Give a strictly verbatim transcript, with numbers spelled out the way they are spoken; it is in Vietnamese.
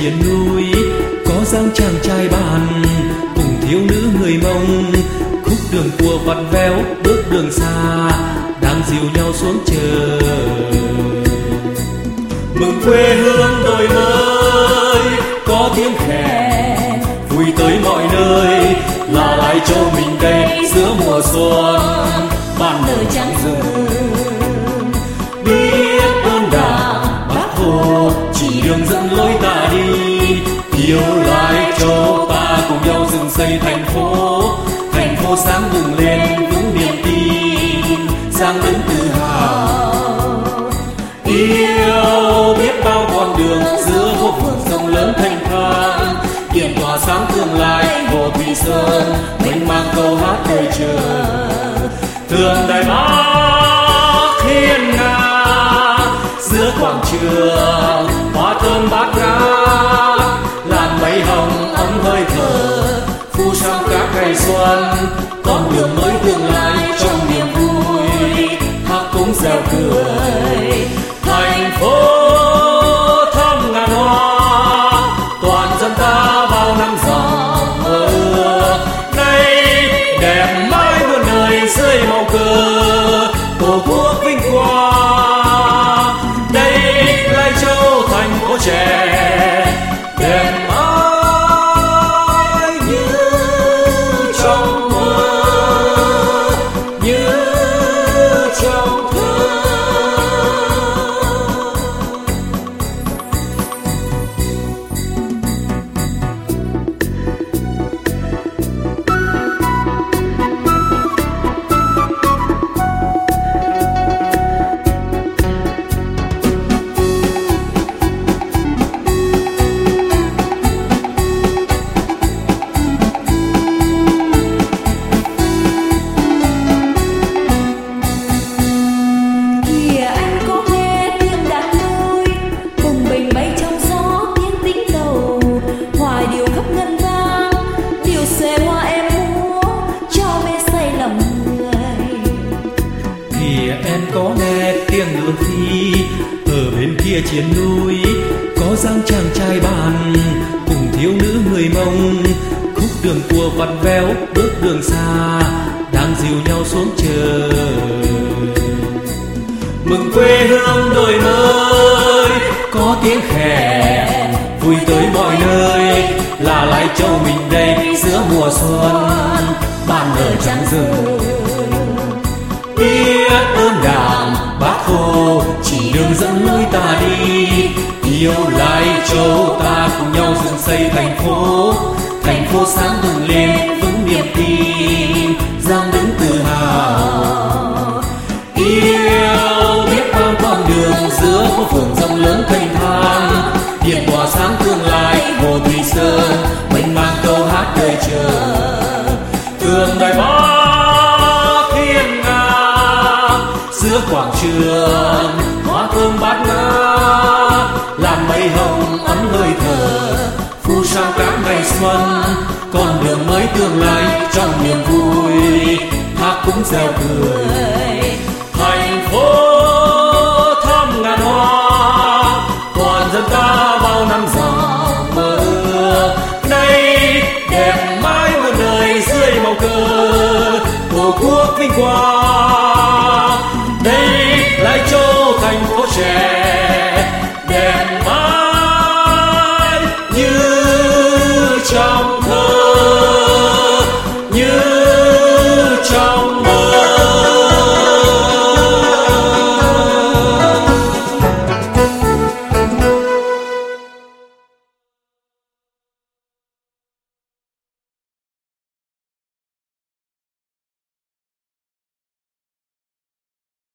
chiến núi có dáng chàng trai bàn cùng thiếu nữ người Mông, khúc đường cua vắt véo bước đường xa đang dìu nhau xuống chờ. Mừng quê hương đổi mới có tiếng khè vui tới mọi nơi, là Lai Châu mình đây giữa mùa xuân ban lời trắng rừng. Biết ơn Đảng Bác Hồ chỉ đường dẫn lối ta đi, yêu Lai Châu ta cùng nhau dựng xây thành phố, thành phố sáng bừng lên vững niềm tin giang đứng tự hào. Yêu biết bao con đường giữa phố phường rộng lớn thanh thang, điện tỏa sáng tương lai Hồ Thủy Sơn mênh mang câu hát đời chờ. Tượng Đài Bắc hiên ngang giữa quảng trường, hoa thơm bát ngát làn mây hồng ấm hơi thở phủ sang các ngày xuân, con đường mới tương lai trong niềm vui hát cũng reo cười. Thành phố thắm ngàn hoa toàn dân ta bao năm dòng mơ ước, đây đẹp mãi muôn đời dưới màu cờ tổ quốc vinh quang. Đây Lai Châu thành phố trẻ đẹp mãi như trong mơ, như trong thơ. Có nghe tiếng ngựa phi ở bên kia chiến núi, có dáng chàng trai bàn cùng thiếu nữ người Mông, khúc đường cua vắt véo bước đường xa đang dìu nhau xuống chờ. Mừng quê hương đổi mới có tiếng khè vui tới mọi nơi, là Lai Châu mình đây giữa mùa xuân ban lời trắng rừng. Biết ơn Đảng Bác Hồ chỉ đường dẫn lối ta đi, yêu Lai Châu ta cùng nhau dựng xây thành phố, thành phố sáng bừng lên vững niềm tin giang đứng tự hào. Yêu biết bao con đường giữa phố phường rộng lớn thanh thang, điện tỏa sáng tương lai Hồ Thủy Sơn mênh mang câu hát đời chờ. Tượng Đài Bắc hiên ngang giữa quảng trường, hoa thơm bát ngát làn mây hồng ấm hơi thở phủ sang các ngày xuân, con đường mới tương lai trong niềm vui hát cũng reo cười. Thành phố thắm ngàn hoa toàn dân ta bao năm dòng mơ ước, đây đẹp mãi muôn đời dưới màu cờ tổ quốc vinh quang.